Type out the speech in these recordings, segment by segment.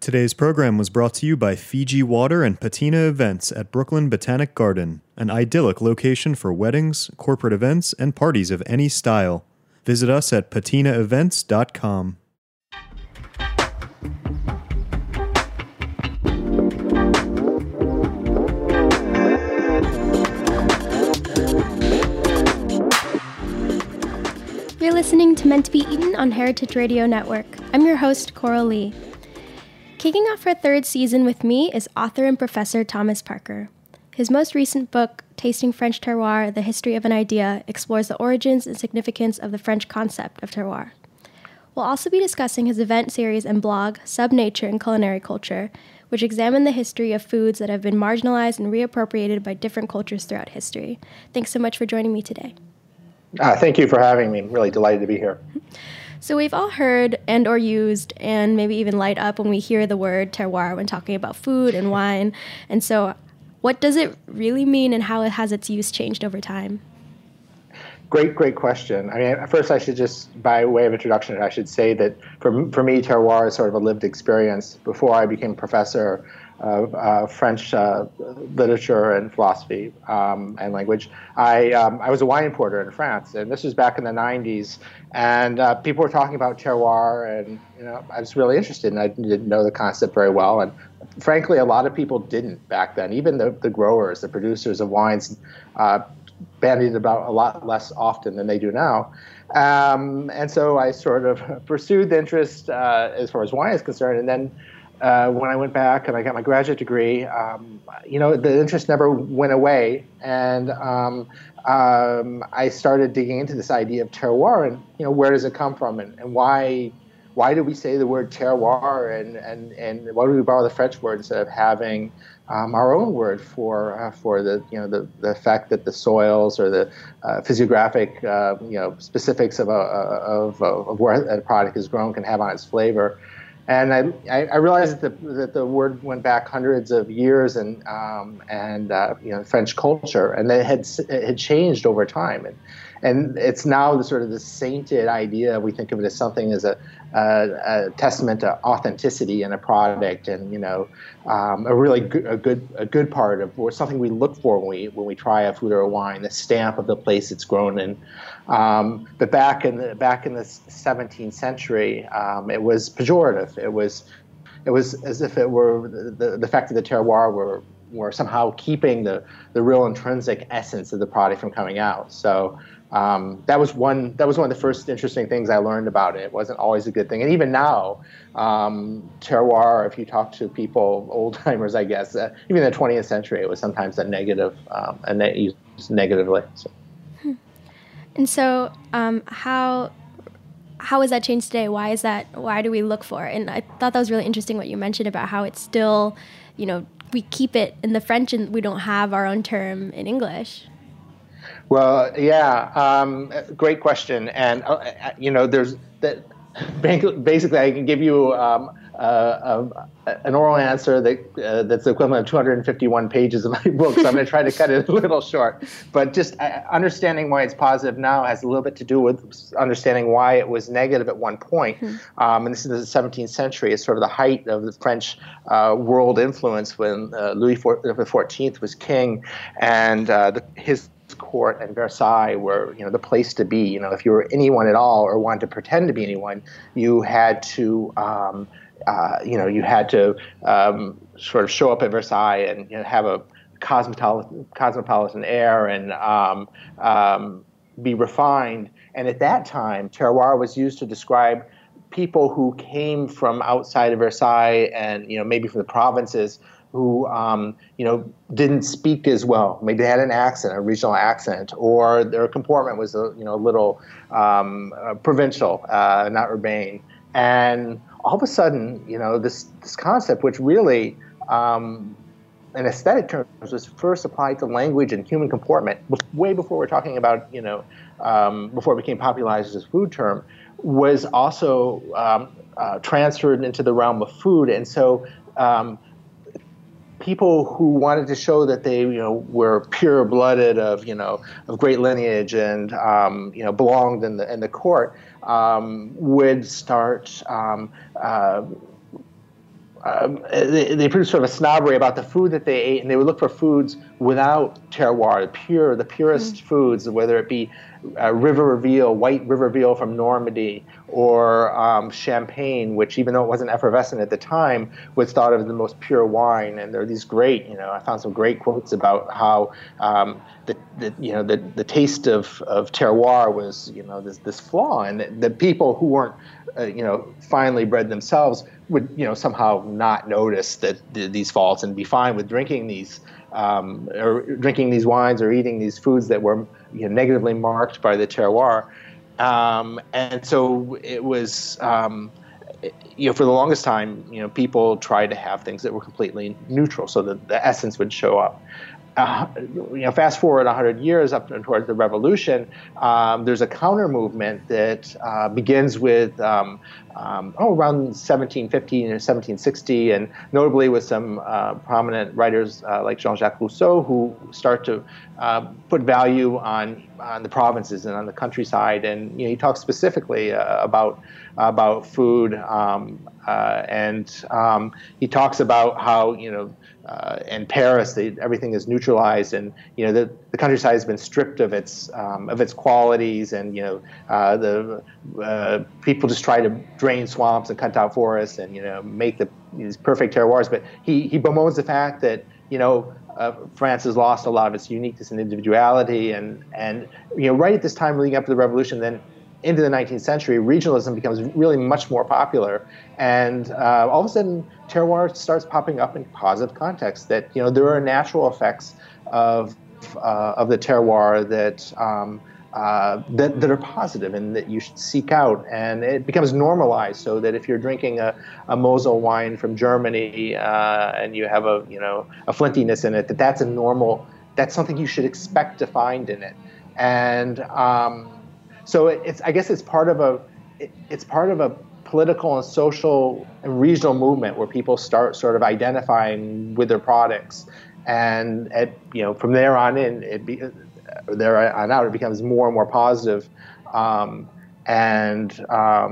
Today's program was brought to you by Fiji Water and Patina Events at Brooklyn Botanic Garden, an idyllic location for weddings, corporate events, and parties of any style. Visit us at patinaevents.com. You're listening to Meant to Be Eaten on Heritage Radio Network. I'm your host, Coral Lee. Kicking off our third season with me is author and professor Thomas Parker. His most recent book, Tasting French Terroir, The History of an Idea, explores the origins and significance of the French concept of terroir. We'll also be discussing his event series and blog, Sub-Nature and Culinary Culture, which examine the history of foods that have been marginalized and reappropriated by different cultures throughout history. Thanks so much for joining me today. Thank you for having me. I'm really delighted to be here. So we've all heard and or used and maybe even light up when we hear the word terroir when talking about food and wine. And so what does it really mean and how has its use changed over time? Great question. I mean, first I should just, by way of introduction, I should say that for me, terroir is sort of a lived experience. Before I became a professor of French literature and philosophy and language, I was a wine importer in France, and this was back in the 90s. And people were talking about terroir, and I was really interested, and I didn't know the concept very well. And frankly, a lot of people didn't back then. Even the growers, the producers of wines, bandied about a lot less often than they do now. And so I sort of pursued the interest as far as wine is concerned. And then when I went back and I got my graduate degree, the interest never went away. And I started digging into this idea of terroir and, where does it come from and why do we say the word terroir and why do we borrow the French word instead of having our own word for the fact that the soils or the physiographic specifics of where a product is grown can have on its flavor. And I realized that the word went back hundreds of years and French culture, and that it had changed over time, and it's now the sainted idea. We think of it as something as a testament to authenticity in a product, and a really good part of, or something we look for when we try a food or a wine, the stamp of the place it's grown in. But back in the 17th century, it was pejorative. It was as if it were the fact that the terroir were somehow keeping the real intrinsic essence of the product from coming out. So that was one of the first interesting things I learned about it. It wasn't always a good thing, and even now, terroir, if you talk to people, old timers, I guess, even in the 20th century, it was sometimes a negative, and used negatively. So. And so, how has that changed today? Why is that? Why do we look for it? And I thought that was really interesting what you mentioned about how it's still, we keep it in the French and we don't have our own term in English. Well, yeah, great question. And, there's that. Basically, I can give you an oral answer that's the equivalent of 251 pages of my book, so I'm going to try to cut it a little short. But just understanding why it's positive now has a little bit to do with understanding why it was negative at one point. And this is the 17th century. It's sort of the height of the French world influence when Louis XIV was king, and his court and Versailles were, the place to be. If you were anyone at all or wanted to pretend to be anyone, you had to, sort of show up at Versailles and have a cosmopolitan air and be refined. And at that time, terroir was used to describe people who came from outside of Versailles and maybe from the provinces, who didn't speak as well. Maybe they had an accent, a regional accent, or their comportment was a little provincial, not urbane. And all of a sudden, this concept, which really, in aesthetic terms, was first applied to language and human comportment, way before we're talking about before it became popularized as a food term, was also transferred into the realm of food. And so people who wanted to show that they, were pure-blooded of great lineage and, belonged in the court, would start they produced sort of a snobbery about the food that they ate, and they would look for foods without terroir, the purest foods, whether it be river veal, white river veal from Normandy, or champagne, which, even though it wasn't effervescent at the time, was thought of as the most pure wine. And there are these great, I found some great quotes about how the taste of terroir was, this flaw, and the people who weren't, finely bred themselves would, somehow not notice that these faults and be fine with drinking these wines or eating these foods that were negatively marked by the terroir. And so it was, for the longest time, people tried to have things that were completely neutral so that the essence would show up. Fast forward 100 years up towards the Revolution, there's a counter movement that begins with around 1750 or 1760, and notably with some prominent writers like Jean-Jacques Rousseau, who start to put value on the provinces and on the countryside. And he talks specifically about food, and he talks about how in Paris everything is neutralized, and the countryside has been stripped of its qualities, and the people just try to drain swamps and cut out forests and make these perfect terroirs. But he bemoans the fact that France has lost a lot of its uniqueness and individuality, and right at this time leading up to the Revolution, then into the 19th century, regionalism becomes really much more popular, and all of a sudden, terroir starts popping up in positive contexts. That there are natural effects of the terroir that are positive and that you should seek out, and it becomes normalized. So that if you're drinking a Mosel wine from Germany and you have a flintiness in it, that's that's something you should expect to find in it, and so I guess it's part of a political and social and regional movement where people start sort of identifying with their products, and from there on in, it becomes more and more positive, and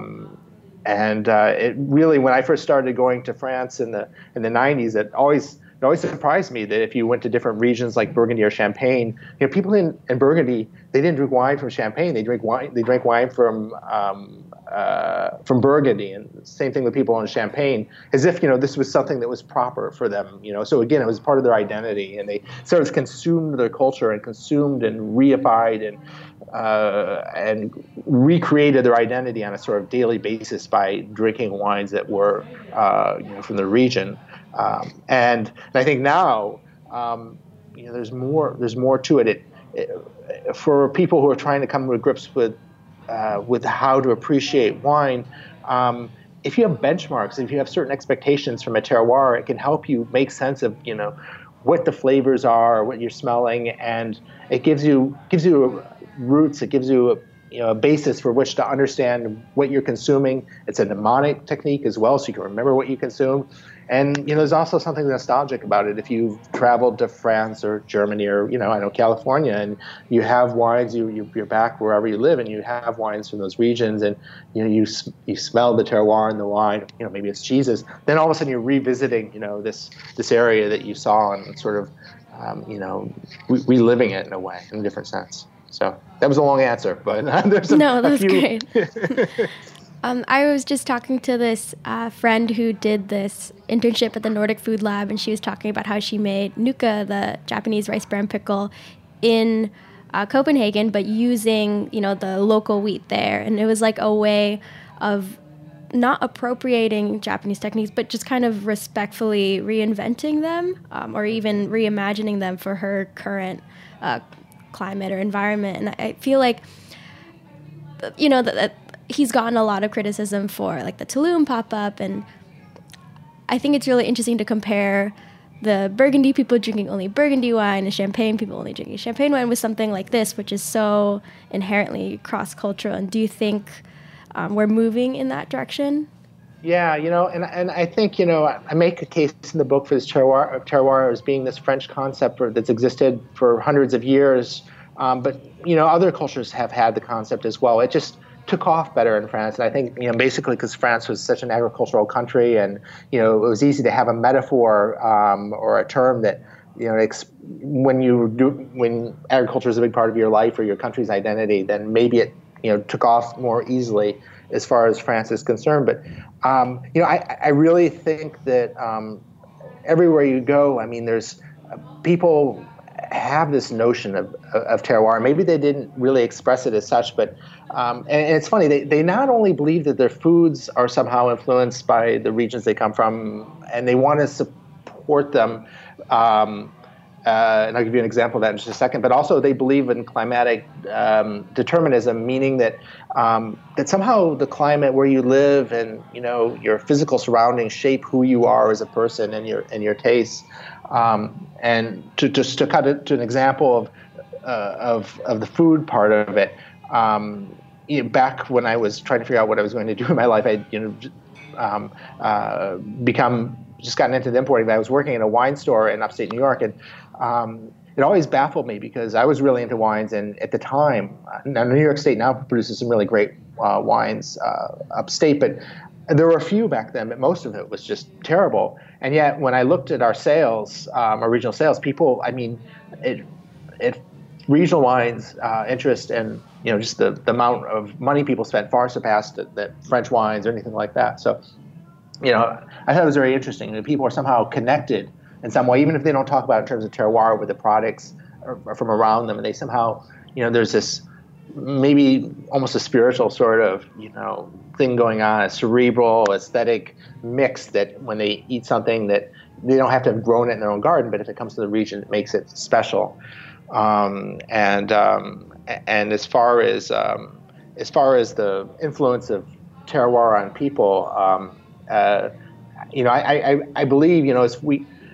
it really, when I first started going to France in the 90s, it always surprised me that if you went to different regions like Burgundy or Champagne, people in Burgundy, they didn't drink wine from Champagne. They drank wine from Burgundy, and same thing with people in Champagne, as if this was something that was proper for them. So again, it was part of their identity, and they sort of consumed their culture and consumed and reified and recreated their identity on a sort of daily basis by drinking wines that were from the region. And I think now, there's more to it. For people who are trying to come to grips with how to appreciate wine, if you have benchmarks, if you have certain expectations from a terroir, it can help you make sense of what the flavors are, what you're smelling, and it gives you roots. It gives you a basis for which to understand what you're consuming. It's a mnemonic technique as well, so you can remember what you consume. And there's also something nostalgic about it. If you've traveled to France or Germany or California, and you have wines, you're back wherever you live, and you have wines from those regions, and you smell the terroir in the wine. Maybe it's cheeses. Then all of a sudden you're revisiting this area that you saw, and sort of reliving it in a different sense. So that was a long answer, but there's that was great. I was just talking to this friend who did this internship at the Nordic Food Lab, and she was talking about how she made nuka, the Japanese rice bran pickle, in Copenhagen, but using the local wheat there, and it was like a way of not appropriating Japanese techniques, but just kind of respectfully reinventing them, or even reimagining them for her current climate or environment. And I feel like that he's gotten a lot of criticism for like the Tulum pop-up, and I think it's really interesting to compare the Burgundy people drinking only Burgundy wine and Champagne people only drinking Champagne wine with something like this, which is so inherently cross-cultural. And do you think we're moving in that direction? Yeah, and I think, I make a case in the book for this terroir as being this French concept that's existed for hundreds of years. But, other cultures have had the concept as well. It just took off better in France. And I think, basically because France was such an agricultural country, and, it was easy to have a metaphor or a term that, when agriculture is a big part of your life or your country's identity, then maybe it, took off more easily as far as France is concerned. But, I really think that everywhere you go, I mean, there's people have this notion of terroir. Maybe they didn't really express it as such, but and it's funny, they not only believe that their foods are somehow influenced by the regions they come from, and they want to support them, and I'll give you an example of that in just a second, but also they believe in climatic determinism, meaning that that somehow the climate where you live and your physical surroundings shape who you are as a person and your tastes. And to cut it to an example of the food part of it, back when I was trying to figure out what I was going to do in my life, I gotten into the importing. But I was working in a wine store in upstate New York, and it always baffled me because I was really into wines, and at the time, now New York State now produces some really great wines upstate, but there were a few back then, but most of it was just terrible. And yet, when I looked at our sales, our regional sales, people, I mean, regional wines interest and just the amount of money people spent far surpassed the French wines or anything like that. So, I thought it was very interesting that people are somehow connected in some way, even if they don't talk about it in terms of terroir with the products or from around them, and they somehow, there's this maybe almost a spiritual sort of, thing going on, a cerebral, aesthetic mix that when they eat something that they don't have to have grown it in their own garden, but if it comes to the region, it makes it special. And as far as the influence of terroir on people, I believe, as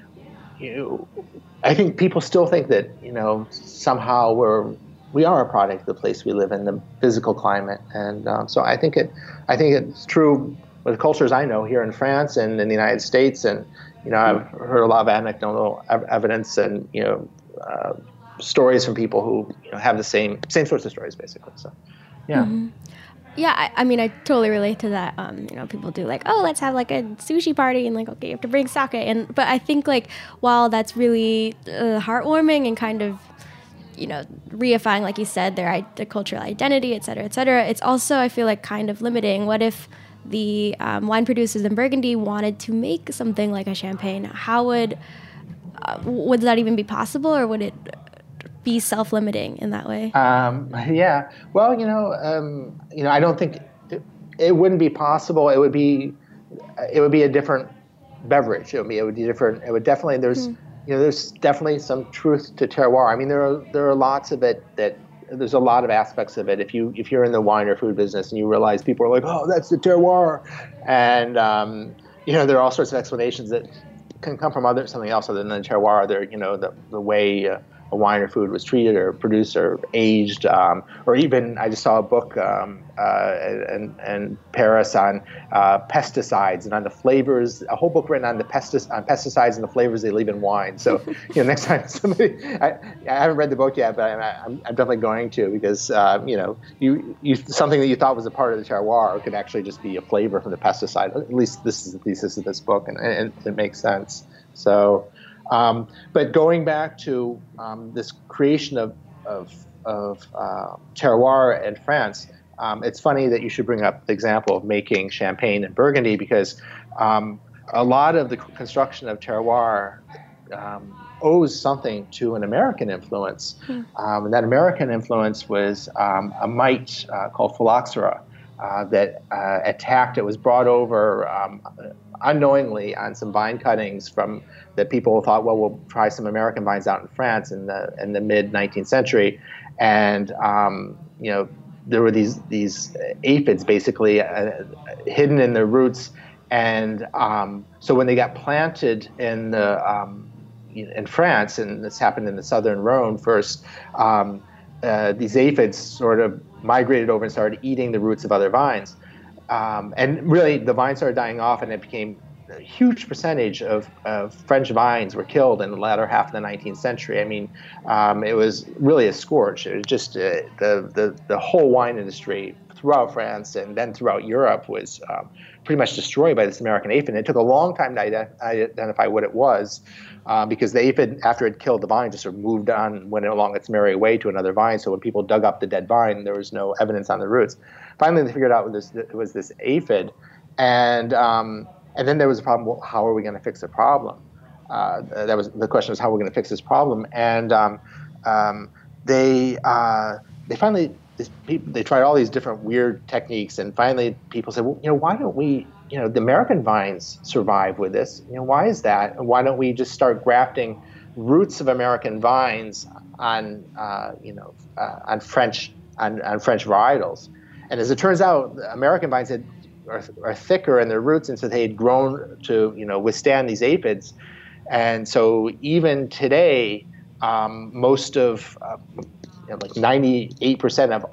I think people still think that, somehow we are a product of the place we live in, the physical climate, and so I think it's true with the cultures I know here in France and in the United States, and I've heard a lot of anecdotal evidence and stories from people who have the same sorts of stories, basically. So, yeah. Mm-hmm. Yeah, I mean, I totally relate to that. People do like, oh, let's have like a sushi party, and like, okay, you have to bring sake, but I think like while that's really heartwarming and kind of reifying, like you said, the cultural identity, et cetera, it's also, I feel like, kind of limiting. What if the wine producers in Burgundy wanted to make something like a champagne? How would that even be possible, or would it be self-limiting in that way? Yeah. Well, I don't think it wouldn't be possible. It would be a different beverage. It would be different. It would definitely, there's definitely some truth to terroir. I mean, there are lots of it that there's a lot of aspects of it. If you're in the wine or food business and you realize people are like, oh, that's the terroir, and there are all sorts of explanations that can come from something else other than the terroir. The way a wine or food was treated or produced or aged, or even I just saw a book in Paris on pesticides and on the flavors, a whole book written on pesticides and the flavors they leave in wine. So next time somebody, I haven't read the book yet, but I'm definitely going to, because you something that you thought was a part of the terroir could actually just be a flavor from the pesticide. At least this is the thesis of this book, and it makes sense. So. But going back to this creation of terroir in France, it's funny that you should bring up the example of making champagne in Burgundy, because a lot of the construction of terroir owes something to an American influence. And that American influence was a mite called phylloxera that attacked. It was brought over unknowingly on some vine cuttings that people thought, well, we'll try some American vines out in France in the mid 19th century, and there were these aphids basically hidden in their roots, and so when they got planted in France, and this happened in the southern Rhone first, these aphids sort of migrated over and started eating the roots of other vines. And really, the vines started dying off, and it became a huge percentage of French vines were killed in the latter half of the 19th century. I mean, it was really a scourge. It was just the whole wine industry throughout France and then throughout Europe was pretty much destroyed by this American aphid. And it took a long time to identify what it was because the aphid, after it killed the vine, just sort of moved on and went along its merry way to another vine. So when people dug up the dead vine, there was no evidence on the roots. Finally, they figured out it was this aphid. And then there was a problem. Well, how are we going to fix the problem? That was the question: was how we're going to fix this problem? And they finally they tried all these different weird techniques, and finally people said, well, why don't we? The American vines survive with this. Why is that? And why don't we just start grafting roots of American vines on French varietals? And as it turns out, American vines are thicker in their roots, and so they had grown to withstand these aphids. And so even today, most of like 98% of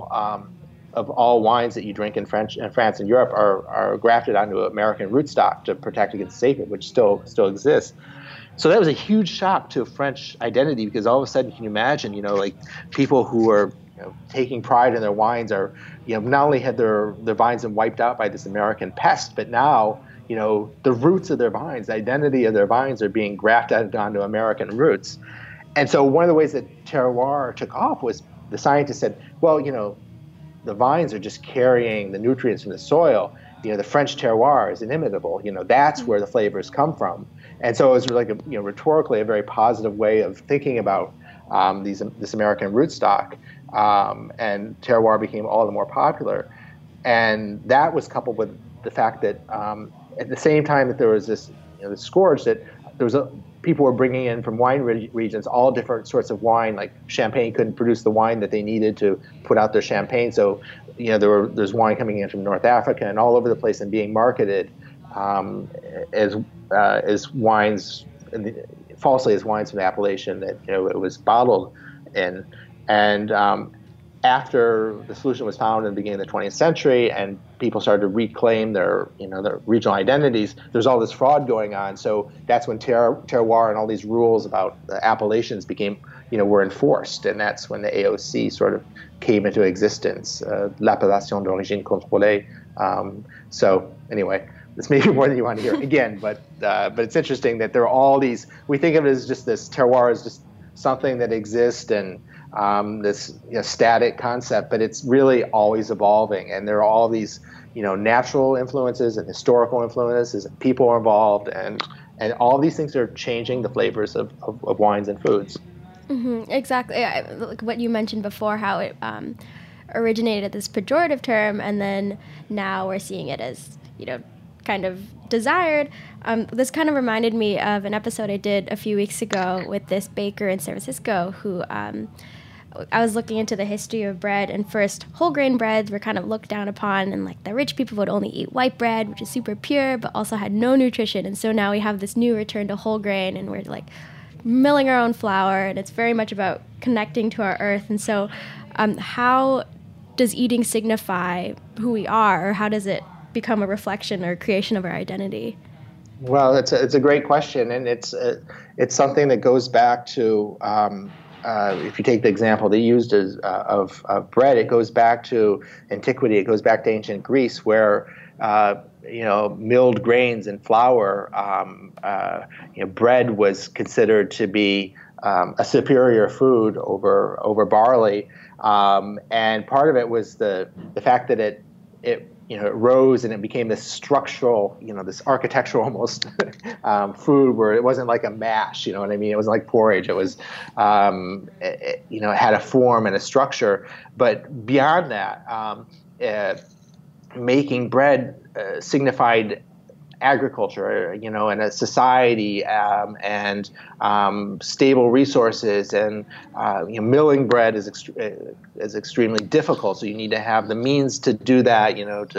all wines that you drink in France and Europe are grafted onto American rootstock to protect against this aphid, which still exists. So that was a huge shock to French identity, because all of a sudden, can you imagine, like people who are taking pride in their wines are, not only had their vines been wiped out by this American pest, but now, the roots of their vines, the identity of their vines are being grafted onto American roots. And so one of the ways that terroir took off was the scientists said, well, the vines are just carrying the nutrients from the soil. The French terroir is inimitable. That's where the flavors come from. And so it was like rhetorically a very positive way of thinking about this American rootstock. And terroir became all the more popular. And that was coupled with the fact that at the same time that there was this this scourge, that there was people were bringing in from wine regions all different sorts of wine. Like Champagne couldn't produce the wine that they needed to put out their champagne, so there's wine coming in from North Africa and all over the place and being marketed as wines, falsely as wines from the appellation that it was bottled in. And after the solution was found in the beginning of the 20th century and people started to reclaim their regional identities, there's all this fraud going on. So that's when terroir and all these rules about the appellations were enforced. And that's when the AOC sort of came into existence, l'appellation d'origine contrôlée. So anyway, this may be more than you want to hear again, but it's interesting that there are all these, we think of it as just this terroir as just something that exists and this static concept, but it's really always evolving, and there are all these natural influences and historical influences, and people are involved, and all these things are changing the flavors of wines and foods. Mm-hmm, exactly. Like what you mentioned before, how it originated this pejorative term, and then now we're seeing it as kind of desired. This kind of reminded me of an episode I did a few weeks ago with this baker in San Francisco who I was looking into the history of bread, and first whole grain breads were kind of looked down upon, and like the rich people would only eat white bread, which is super pure but also had no nutrition. And so now we have this new return to whole grain, and we're like milling our own flour, and it's very much about connecting to our earth. And so how does eating signify who we are, or how does it become a reflection or creation of our identity? Well, it's a great question, and it's something that goes back to if you take the example they used of bread, it goes back to antiquity. It goes back to ancient Greece, where milled grains and flour, bread was considered to be a superior food over barley, and part of it was the fact that it rose and it became this structural, this architectural almost food, where it wasn't like a mash, you know what I mean? It wasn't like porridge. It was, it had a form and a structure. But beyond that, making bread signified agriculture, and a society, and stable resources, and milling bread is extremely difficult. So you need to have the means to do that,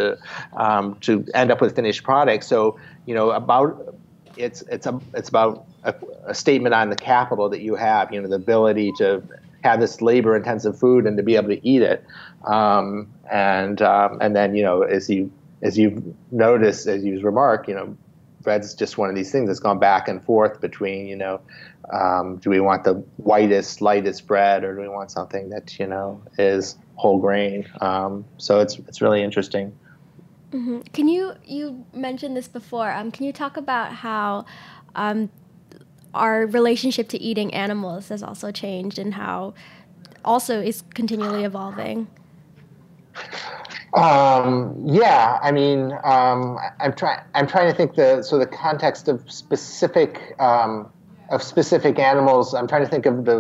to end up with finished products. So it's about a statement on the capital that you have, the ability to have this labor-intensive food and to be able to eat it, and then as you've noticed, as you've remarked, bread's just one of these things that's gone back and forth between, do we want the whitest, lightest bread, or do we want something that, is whole grain. So it's really interesting. Mm-hmm. Can you mentioned this before? Can you talk about how our relationship to eating animals has also changed and how also is continually evolving? Yeah, I mean, I'm trying to think the context of specific animals. I'm trying to think of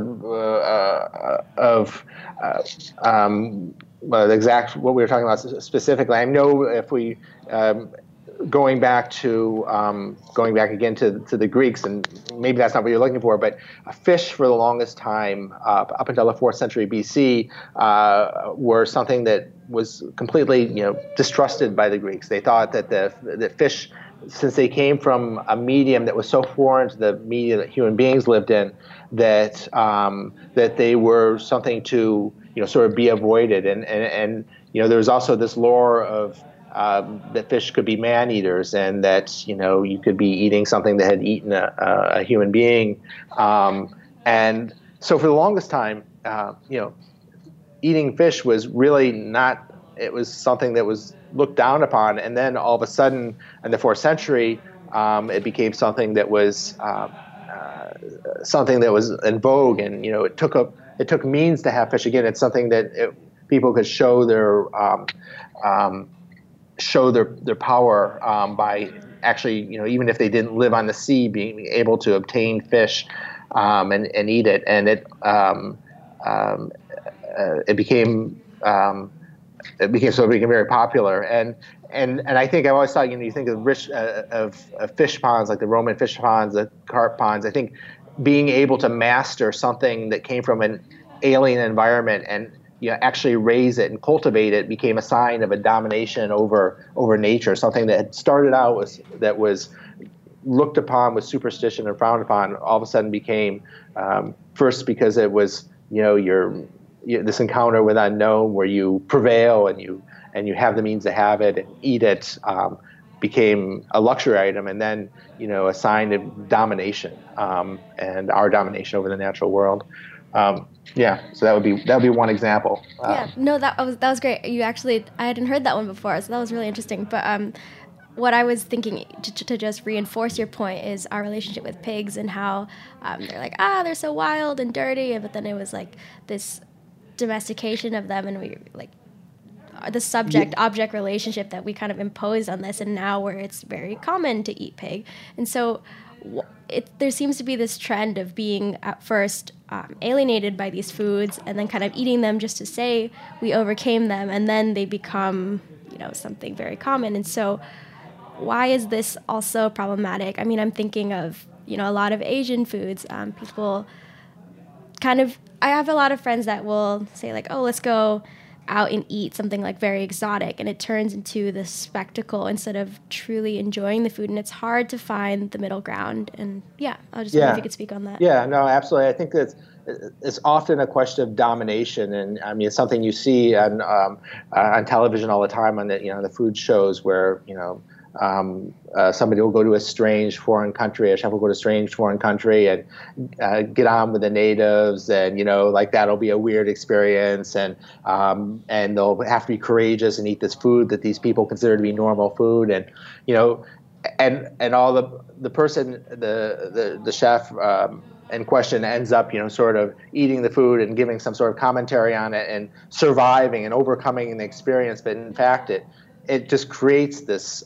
the exact what we were talking about specifically. I know if we going back again to the Greeks, and maybe that's not what you're looking for, but fish for the longest time, up until the 4th century BC, were something that was completely, distrusted by the Greeks. They thought that the fish, since they came from a medium that was so foreign to the medium that human beings lived in, that that they were something to sort of be avoided. And there was also this lore of that fish could be man-eaters, and that you could be eating something that had eaten a human being, and so for the longest time, eating fish was really not. It was something that was looked down upon, and then all of a sudden, in the 4th century, it became something that was in vogue, and it took means to have fish again. It's something that people could show their power by actually, even if they didn't live on the sea, being able to obtain fish and eat it, and it became very popular. And I think I've always thought, you think of fish ponds, like the Roman fish ponds, the carp ponds. I think being able to master something that came from an alien environment and actually raise it and cultivate it became a sign of a domination over nature. Something that had started out was looked upon with superstition and frowned upon, all of a sudden became, first because it was this encounter with unknown where you prevail and you have the means to have it and eat it, became a luxury item, and then a sign of domination, and our domination over the natural world. So that would be one example. That was great. I hadn't heard that one before, so that was really interesting. But what I was thinking to just reinforce your point is our relationship with pigs and how they're like, they're so wild and dirty, but then it was like this domestication of them, and we like the subject-object relationship that we kind of imposed on this, and now where it's very common to eat pig. And so there seems to be this trend of being at first alienated by these foods and then kind of eating them just to say we overcame them, and then they become something very common. And so why is this also problematic? I mean, I'm thinking of a lot of Asian foods. People I have a lot of friends that will say like, oh, let's go out and eat something like very exotic, and it turns into this spectacle instead of truly enjoying the food, and it's hard to find the middle ground. And I just wonder if you could speak on that. Yeah, no, absolutely. I think that it's often a question of domination, and I mean it's something you see on television all the time on the food shows where somebody will go to a strange foreign country, a chef will go to a strange foreign country and get on with the natives, and like that'll be a weird experience, and they'll have to be courageous and eat this food that these people consider to be normal food, and and all the person, the chef in question ends up sort of eating the food and giving some sort of commentary on it and surviving and overcoming the experience, but in fact it just creates this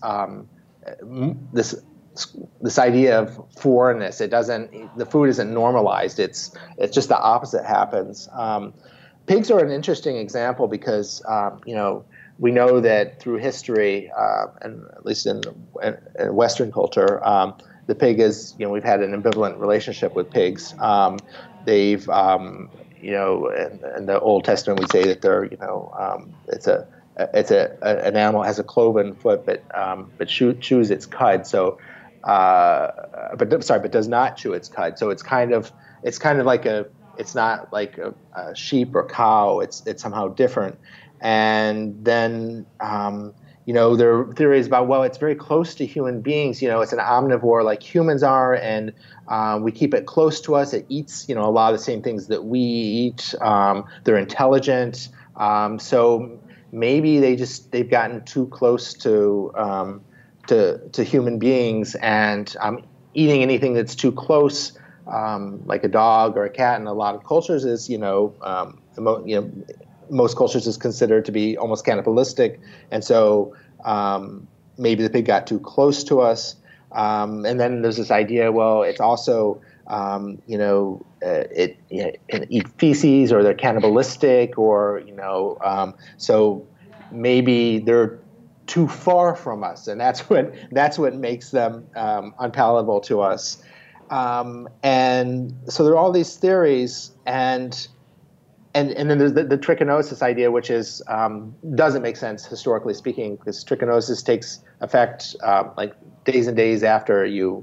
this idea of foreignness. The food isn't normalized. It's just the opposite happens. Pigs are an interesting example because we know that through history, and at least in Western culture, the pig is we've had an ambivalent relationship with pigs. They've in the Old Testament we say that they're an animal has a cloven foot, but chews its cud. So, but does not chew its cud. So it's kind of like it's not like a sheep or cow. It's somehow different. And then there are theories about, well, it's very close to human beings. It's an omnivore like humans are, and we keep it close to us. It eats a lot of the same things that we eat. They're intelligent. So maybe they've gotten too close to human beings, and eating anything that's too close, like a dog or a cat in a lot of cultures is, most cultures is considered to be almost cannibalistic, and so maybe the pig got too close to us. And then there's this idea, well, it's also it eat feces, or they're cannibalistic, or so maybe they're too far from us, and that's what makes them unpalatable to us. And so there are all these theories, and then there's the trichinosis idea, which is doesn't make sense historically speaking, because trichinosis takes effect like days and days after you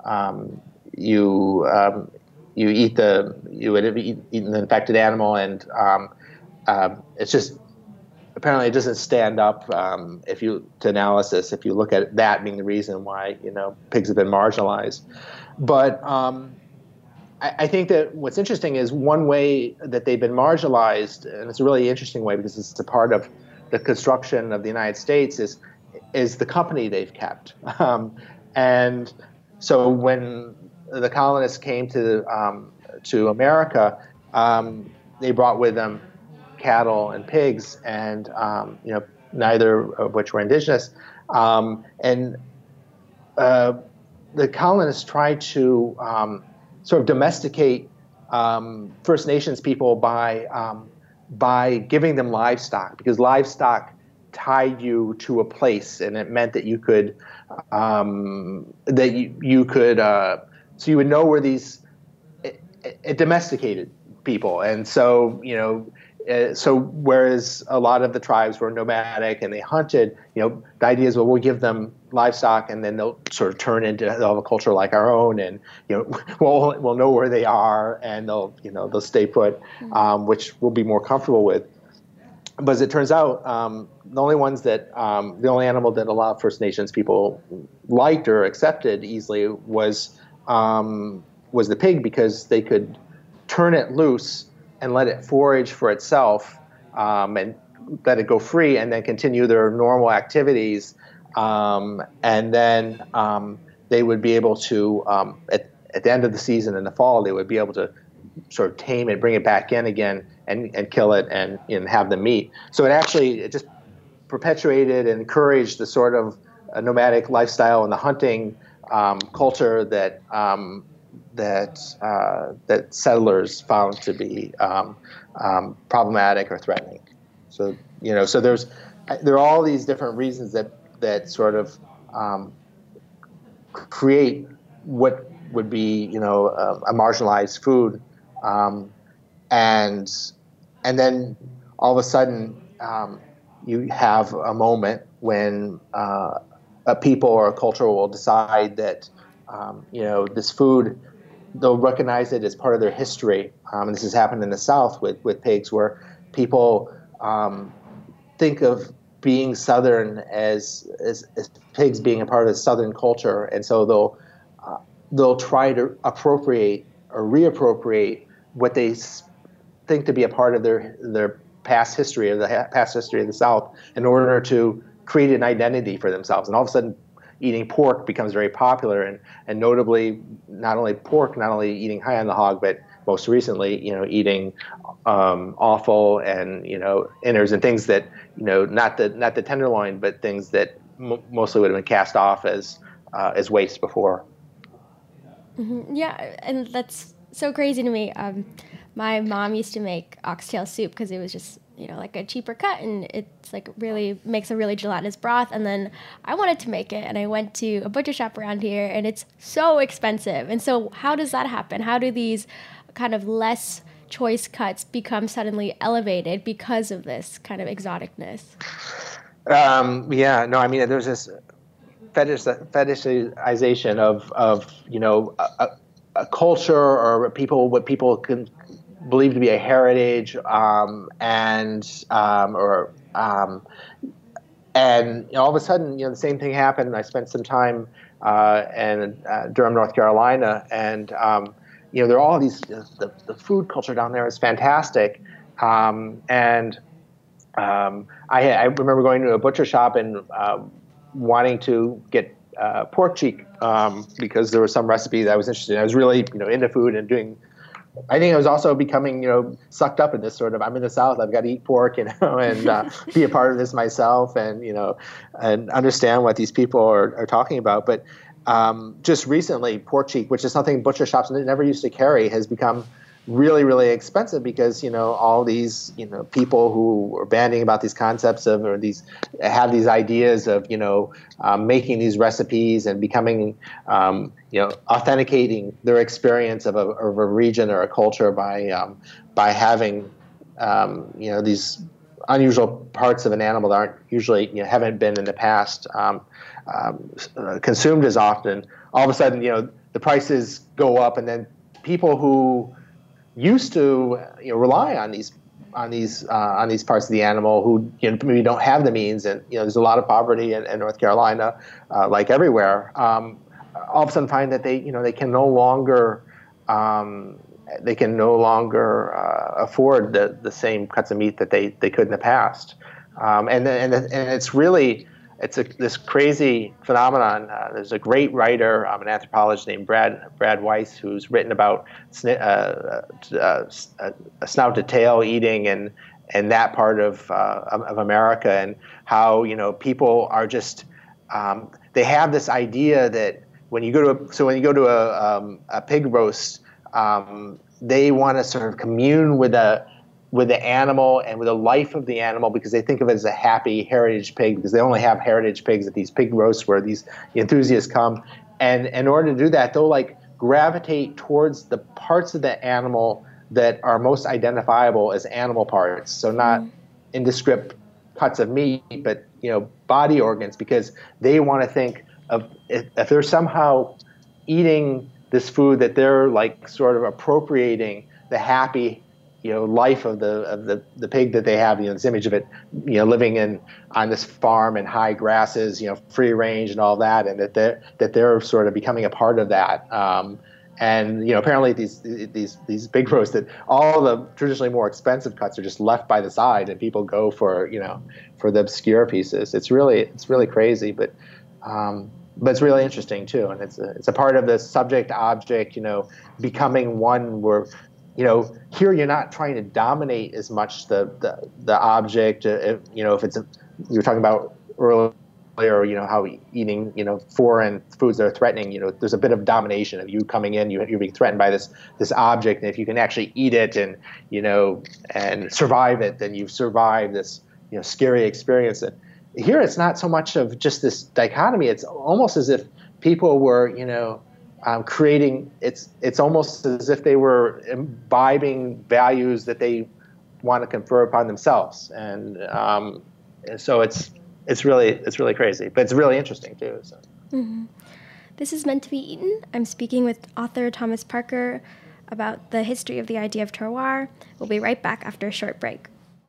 eat an infected animal, and it's just apparently it doesn't stand up to analysis if you look at that being the reason why pigs have been marginalized. But I think that what's interesting is one way that they've been marginalized, and it's a really interesting way because it's a part of the construction of the United States, is the company they've kept. And so when the colonists came to America, they brought with them cattle and pigs, and neither of which were indigenous. And the colonists tried to sort of domesticate First Nations people by giving them livestock, because livestock tied you to a place, and it meant that you could so you would know where these it domesticated people. And so so whereas a lot of the tribes were nomadic and they hunted, the idea is, well, we'll give them livestock, and then they'll sort of turn into they'll have a culture like our own, and we'll know where they are, and they'll stay put, which we'll be more comfortable with. But as it turns out, the only animal that a lot of First Nations people liked or accepted easily was the pig, because they could turn it loose and let it forage for itself, and let it go free, and then continue their normal activities. And then they would be able to, at the end of the season in the fall, they would be able to sort of tame it, bring it back in again, and kill it, and have them meat. So it just perpetuated and encouraged the sort of nomadic lifestyle and the hunting culture that settlers found to be problematic or threatening. So so there are all these different reasons that sort of create what would be a marginalized food, and then all of a sudden you have a moment when a people or a culture will decide that this food, they'll recognize it as part of their history. And this has happened in the South with pigs, where people think of being Southern as pigs being a part of the Southern culture, and so they'll try to appropriate or reappropriate what they think to be a part of their past history, or the past history of the South, in order to create an identity for themselves. And all of a sudden, eating pork becomes very popular, and notably, not only eating high on the hog, but most recently, eating offal and innards and things that not the tenderloin, but things that mostly would have been cast off as waste before. Mm-hmm. Yeah, and that's so crazy to me. My mom used to make oxtail soup because it was just like a cheaper cut, and it's like really makes a really gelatinous broth. And then I wanted to make it, and I went to a butcher shop around here, and it's so expensive. And so how does that happen? How do these kind of less choice cuts become suddenly elevated because of this kind of exoticness? There's this fetishization of a culture, or what people can believe to be a heritage, and all of a sudden, the same thing happened. I spent some time in Durham, North Carolina, and there are all these. The food culture down there is fantastic, and I remember going to a butcher shop and wanting to get pork cheek because there was some recipe that I was interested in. I was really into food and doing. I think I was also becoming sucked up in this sort of, I'm in the South, I've got to eat pork, and be a part of this myself, and and understand what these people are talking about. But just recently, pork cheek, which is something butcher shops never used to carry, has become really, really expensive because all these people who are banding about these concepts of have these ideas of making these recipes and becoming authenticating their experience of a region or a culture by having these unusual parts of an animal that aren't usually haven't been in the past consumed as often. All of a sudden the prices go up, and then people who used to rely on these parts of the animal who maybe don't have the means, and there's a lot of poverty in North Carolina, like everywhere. All of a sudden, find that they can no longer afford the same cuts of meat that they could in the past, and it's really. This crazy phenomenon. There's a great writer, an anthropologist named Brad Weiss, who's written about snout to tail eating and that part of America, and how people are just they have this idea that when you go to a pig roast, they want to sort of commune with the animal and with the life of the animal, because they think of it as a happy heritage pig, because they only have heritage pigs at these pig roasts where these enthusiasts come. And in order to do that, they'll gravitate towards the parts of the animal that are most identifiable as animal parts. So not indescript cuts of meat, but body organs, because they want to think of if they're somehow eating this food, that they're sort of appropriating the happy life of the pig that they have, this image of it, living on this farm in high grasses, free range and all that, and that they're sort of becoming a part of that. And apparently these big roasts, that all the traditionally more expensive cuts are just left by the side, and people go for the obscure pieces. It's really crazy, but it's really interesting too, and it's a part of the subject object, becoming one where. Here you're not trying to dominate as much the object. If it's you were talking about earlier, how eating foreign foods that are threatening. There's a bit of domination of you coming in. You're being threatened by this object, and if you can actually eat it and and survive it, then you've survived this scary experience. And here it's not so much of just this dichotomy. It's almost as if people were creating, it's almost as if they were imbibing values that they want to confer upon themselves, and so it's really crazy, but it's really interesting too. So. Mm-hmm. This is Meant to Be Eaten. I'm speaking with author Thomas Parker about the history of the idea of terroir. We'll be right back after a short break.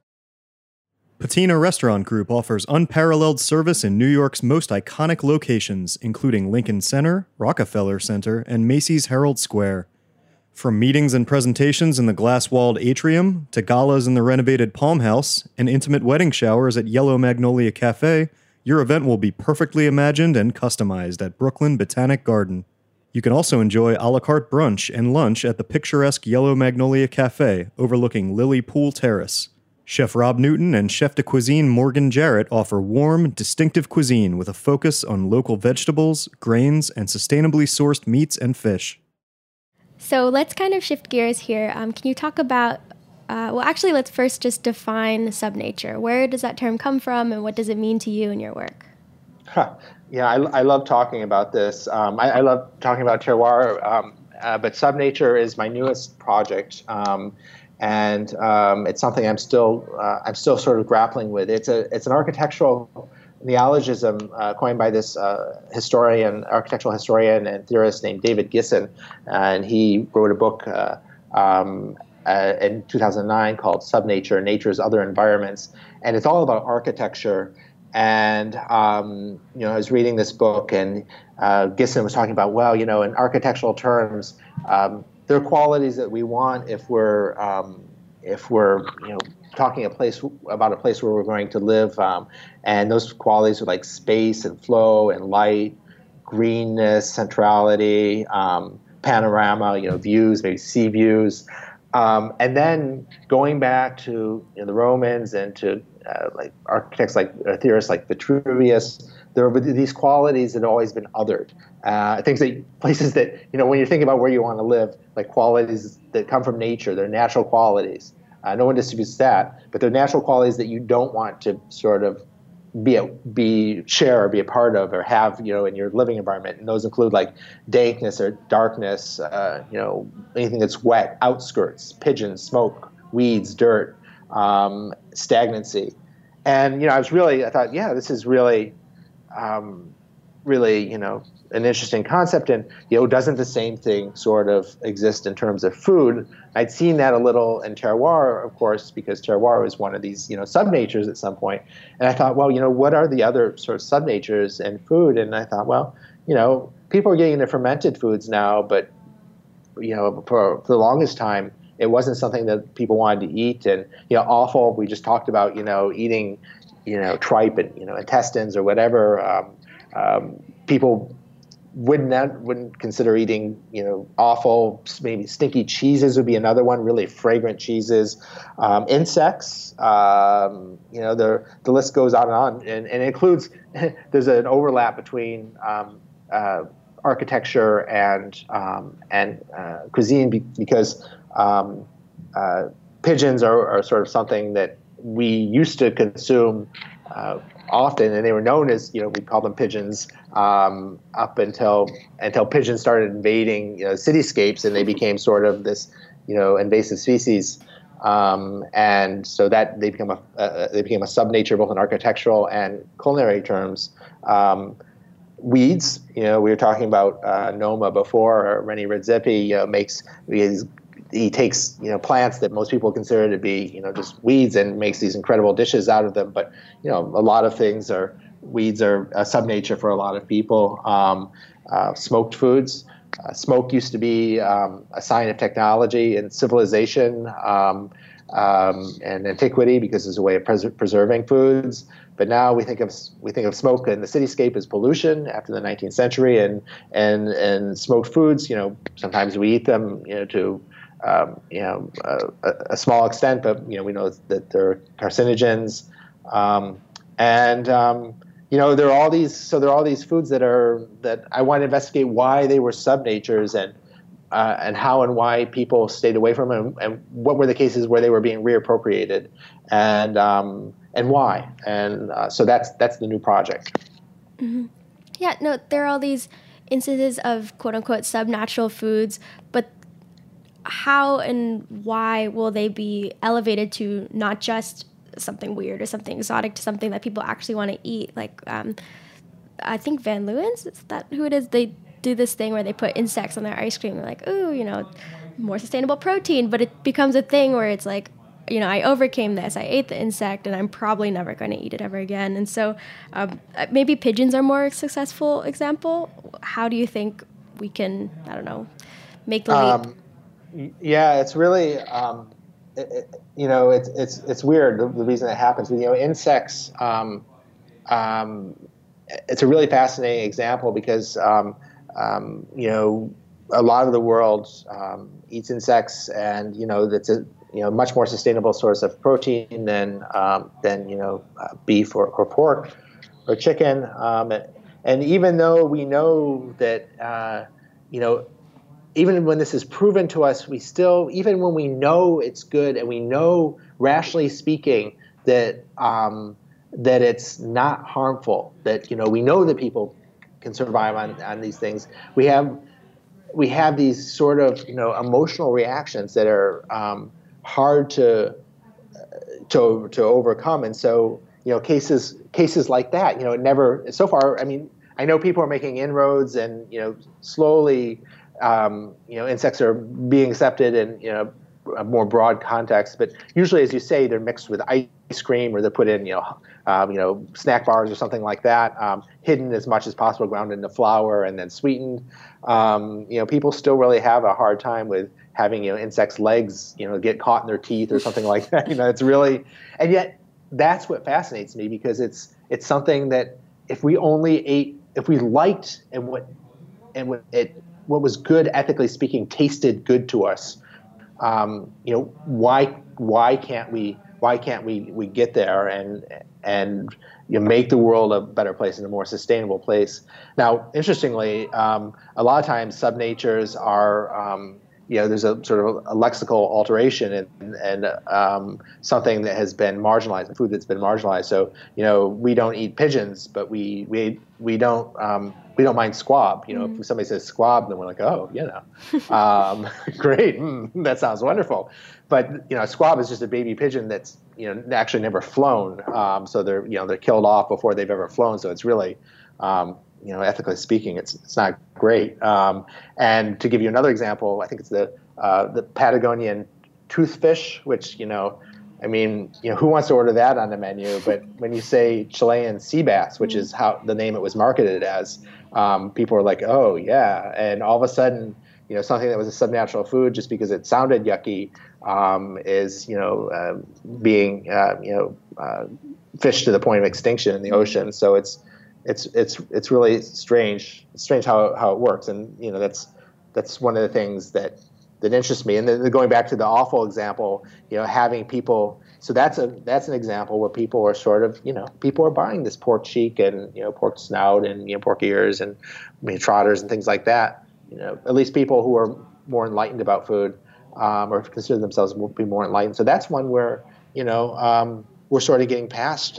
Patina Restaurant Group offers unparalleled service in New York's most iconic locations, including Lincoln Center, Rockefeller Center, and Macy's Herald Square. From meetings and presentations in the glass-walled atrium, to galas in the renovated Palm House, and intimate wedding showers at Yellow Magnolia Cafe, your event will be perfectly imagined and customized at Brooklyn Botanic Garden. You can also enjoy a la carte brunch and lunch at the picturesque Yellow Magnolia Cafe, overlooking Lily Pool Terrace. Chef Rob Newton and Chef de Cuisine Morgan Jarrett offer warm, distinctive cuisine with a focus on local vegetables, grains, and sustainably sourced meats and fish. So let's kind of shift gears here. Can you talk about, let's first just define subnature. Where does that term come from, and what does it mean to you in your work? Yeah, I love talking about this. I love talking about terroir, but subnature is my newest project. And it's something I'm still sort of grappling with. It's an architectural neologism coined by this architectural historian and theorist named David Gisson, and he wrote a book in 2009 called Subnature: Nature's Other Environments, and it's all about architecture. And I was reading this book, and Gisson was talking about, in architectural terms. There are qualities that we want if we're talking about a place where we're going to live, and those qualities are like space and flow and light, greenness, centrality, panorama, views, maybe sea views, and then going back to the Romans and to like architects, like theorists like Vitruvius. There are these qualities that have always been othered. Places that, when you think about where you want to live, like qualities that come from nature, they're natural qualities. No one disputes that, but they're natural qualities that you don't want to sort of share or be a part of or have, in your living environment. And those include like dankness or darkness, anything that's wet, outskirts, pigeons, smoke, weeds, dirt, stagnancy. And, I thought, this is really, an interesting concept. And, doesn't the same thing sort of exist in terms of food? I'd seen that a little in terroir, of course, because terroir was one of these, subnatures at some point. And I thought, well, what are the other sort of subnatures in food? And I thought, well, people are getting into fermented foods now, but, for the longest time, it wasn't something that people wanted to eat. And, offal, we just talked about, eating, tripe and, intestines or whatever. People wouldn't consider eating, offal. Maybe stinky cheeses would be another one. Really fragrant cheeses, insects. The list goes on and on, and it includes. There's an overlap between architecture and cuisine because pigeons are sort of something that we used to consume often, and they were known as, we call them pigeons, up until pigeons started invading, cityscapes, and they became sort of this, invasive species, and so that they became a subnature both in architectural and culinary terms. Weeds, we were talking about Noma before, or Reni Redzepi he takes plants that most people consider to be just weeds and makes these incredible dishes out of them. But a lot of weeds are a subnature for a lot of people. Smoked foods. Smoke used to be a sign of technology and civilization and antiquity because it's a way of preserving foods. But now we think of smoke in the cityscape as pollution after the 19th century, and smoked foods. Sometimes we eat them to a small extent, but we know that they're carcinogens, and there are all these foods that I want to investigate why they were subnatures and how and why people stayed away from them, and what were the cases where they were being reappropriated, and why, and so that's the new project. Mm-hmm. Yeah, no, there are all these instances of quote unquote subnatural foods, but how and why will they be elevated to not just something weird or something exotic to something that people actually want to eat? Like, I think Van Leeuwen's, is that who it is? They do this thing where they put insects on their ice cream. They're like, ooh, more sustainable protein. But it becomes a thing where it's like, I overcame this. I ate the insect, and I'm probably never going to eat it ever again. And so maybe pigeons are a more successful example. How do you think we can, make the leap? Yeah, it's really, it's weird the reason it happens. Insects, it's a really fascinating example because, a lot of the world eats insects, and that's a much more sustainable source of protein than beef or pork or chicken. And even though we know that, even when this is proven to us, even when we know it's good and we know, rationally speaking, that it's not harmful, that we know that people can survive on these things, we have these sort of emotional reactions that are hard to overcome. And so cases like that, it never so far. I mean, I know people are making inroads, and slowly. Insects are being accepted in a more broad context, but usually, as you say, they're mixed with ice cream, or they're put in snack bars or something like that, hidden as much as possible, ground into flour and then sweetened. People still really have a hard time with having insects' legs get caught in their teeth or something like that. It's really, and yet that's what fascinates me, because it's something that if we only ate, if we liked what was good, ethically speaking, tasted good to us, why can't we get there and make the world a better place and a more sustainable place? Now, interestingly, a lot of times subnatures are there's a sort of a lexical alteration and something that has been marginalized, a food that's been marginalized. So we don't eat pigeons, but we don't mind squab. If somebody says squab, then we're like, oh, great, that sounds wonderful. But squab is just a baby pigeon that's actually never flown. So they're killed off before they've ever flown. So it's really ethically speaking, it's not great. And to give you another example, I think it's the Patagonian toothfish, which who wants to order that on the menu? But when you say Chilean sea bass, which is how the name it was marketed as, people are like, oh yeah, and all of a sudden, something that was a subnatural food, just because it sounded yucky, is being fished to the point of extinction in the ocean. So it's really strange. It's strange how it works, and that's one of the things that interests me. And then going back to the offal example, having people. So that's an example where people are sort of people are buying this pork cheek and pork snout and pork ears and trotters and things like that. At least people who are more enlightened about food, or consider themselves to be more enlightened. So that's one where we're sort of getting past.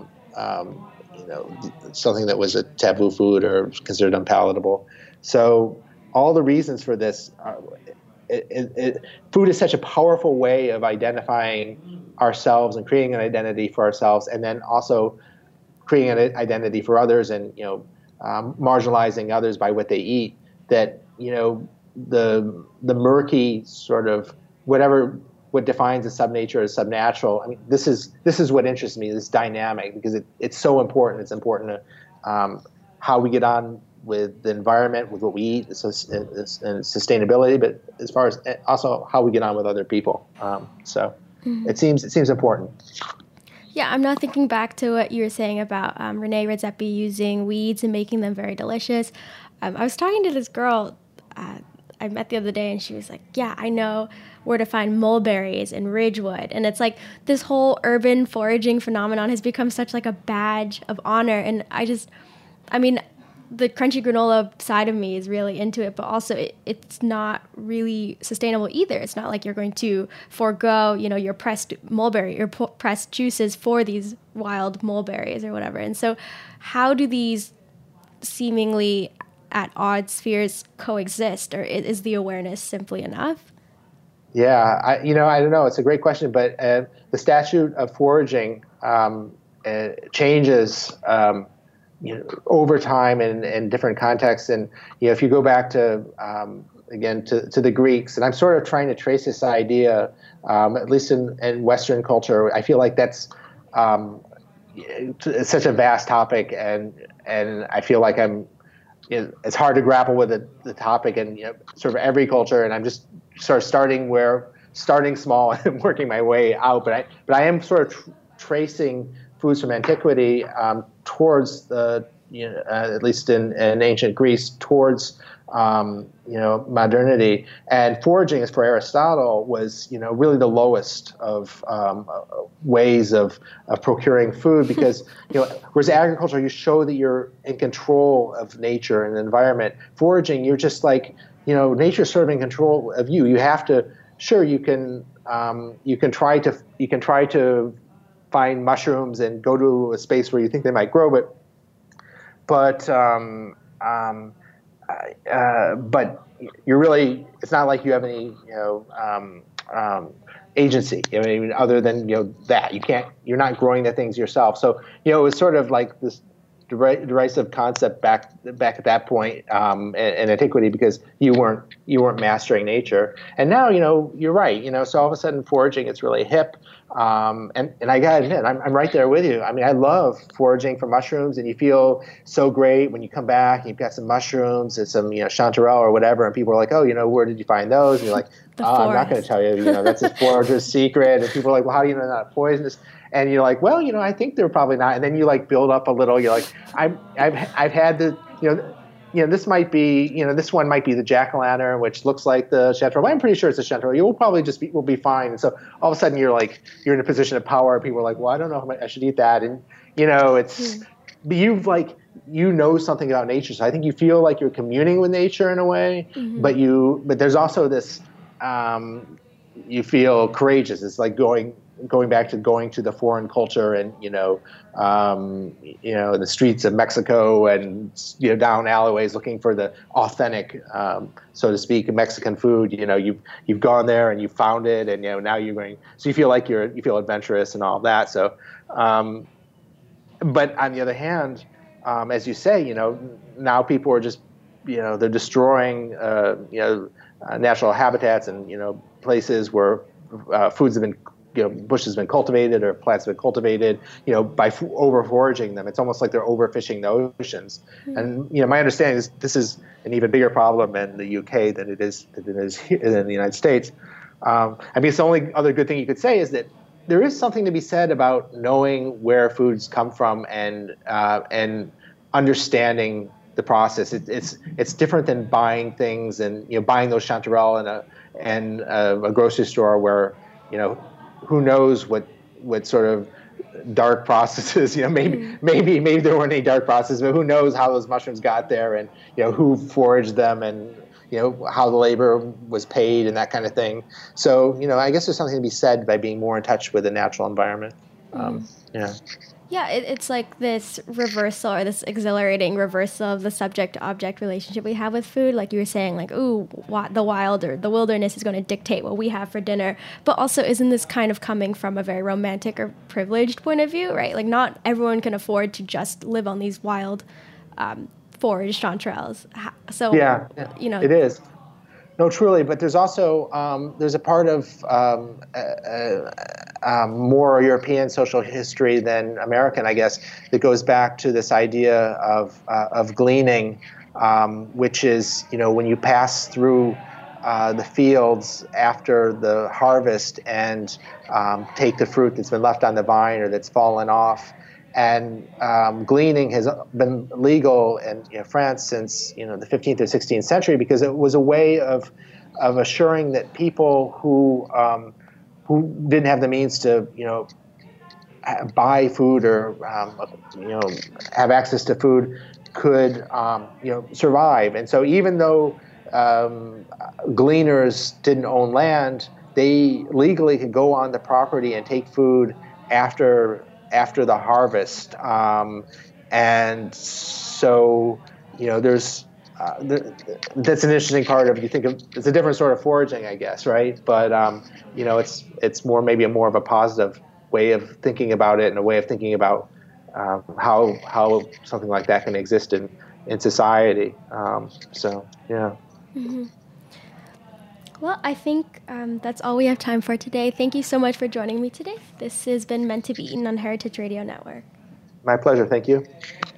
Something that was a taboo food or considered unpalatable. So all the reasons for this are, food is such a powerful way of identifying ourselves and creating an identity for ourselves, and then also creating an identity for others, and marginalizing others by what they eat. That the murky sort of what defines a subnature as subnatural. I mean, this is what interests me, this dynamic, because it's so important. It's important to how we get on with the environment, with what we eat, and sustainability, but as far as also how we get on with other people. It seems important. Yeah, I'm not thinking back to what you were saying about Rene Redzepi using weeds and making them very delicious. I was talking to this girl I met the other day, and she was like, yeah, I know where to find mulberries in Ridgewood. And it's like this whole urban foraging phenomenon has become such like a badge of honor. And the crunchy granola side of me is really into it, but also it's not really sustainable either. It's not like you're going to forego, your pressed mulberry, your pressed juices for these wild mulberries or whatever. And so how do these seemingly at odds spheres coexist, or is the awareness simply enough? Yeah, I don't know. It's a great question, but the statute of foraging changes over time and in different contexts. And if you go back to again to the Greeks, and I'm sort of trying to trace this idea, at least in Western culture, I feel like that's it's such a vast topic, and I feel like it's hard to grapple with the topic and sort of every culture, and I'm just sort of starting small and working my way out. But I am sort of tracing foods from antiquity towards the at least in ancient Greece towards modernity. And foraging, as for Aristotle, was really the lowest of ways of procuring food, because whereas agriculture, you show that you're in control of nature and the environment. Foraging, you're just like nature's sort of in control of you. You have to you can try to find mushrooms and go to a space where you think they might grow, but you're really, it's not like you have any agency. Other than that, you're not growing the things yourself. So it was sort of like this derisive concept back at that point in antiquity, because you weren't mastering nature. And now you're right. So all of a sudden foraging, it's really hip. And I gotta admit, I'm right there with you. I mean, I love foraging for mushrooms, and you feel so great when you come back and you've got some mushrooms and some, chanterelle or whatever, and people are like, oh, where did you find those? And you're like, I'm not going to tell you. That's a forager's secret. And people are like, well, how do you know they're not poisonous? And you're like, well, I think they're probably not. And then you like build up a little. You're like, I've had the, this might be, this one might be the jack-o'-lantern, which looks like the chanterelle. But I'm pretty sure it's a chanterelle. You will probably we'll be fine. And so all of a sudden you're in a position of power. People are like, well, I don't know if I should eat that. And, but you've something about nature. So I think you feel like you're communing with nature in a way, but there's also this, you feel courageous. It's like going back to the foreign culture and, the streets of Mexico and, down alleyways looking for the authentic, so to speak, Mexican food. You've gone there and you found it, and, now you're going, so you feel like you feel adventurous and all that. So, but on the other hand, as you say, now people are just, they're destroying, natural habitats and, places where foods have been, bushes have been cultivated or plants have been cultivated, by over foraging them. It's almost like they're overfishing the oceans. And, my understanding is this is an even bigger problem in the UK than it is here in the United States. It's the only other good thing you could say is that there is something to be said about knowing where foods come from and understanding the process. It's different than buying things and buying those chanterelle in a grocery store where who knows what sort of dark processes, maybe there weren't any dark processes, but who knows how those mushrooms got there and who foraged them and how the labor was paid and that kind of thing. So I guess there's something to be said by being more in touch with the natural environment. Yeah, it's like this reversal or this exhilarating reversal of the subject-to-object relationship we have with food. Like you were saying, like, ooh, the wild or the wilderness is going to dictate what we have for dinner. But also, isn't this kind of coming from a very romantic or privileged point of view, right? Like, not everyone can afford to just live on these wild foraged chanterelles. So, yeah, it is. No, truly, but there's also there's a part of more European social history than American, I guess, that goes back to this idea of gleaning, which is when you pass through the fields after the harvest and take the fruit that's been left on the vine or that's fallen off. And gleaning has been legal in France since the 15th or 16th century because it was a way of assuring that people who didn't have the means to buy food or have access to food could survive. And so even though gleaners didn't own land, they legally could go on the property and take food after the harvest, and so there's that's an interesting part of, you think of, it's a different sort of foraging, I guess, right? But it's more maybe more of a positive way of thinking about it and a way of thinking about how something like that can exist in society. So yeah. Mm-hmm. Well, I think that's all we have time for today. Thank you so much for joining me today. This has been Meant to Be Eaten on Heritage Radio Network. My pleasure. Thank you.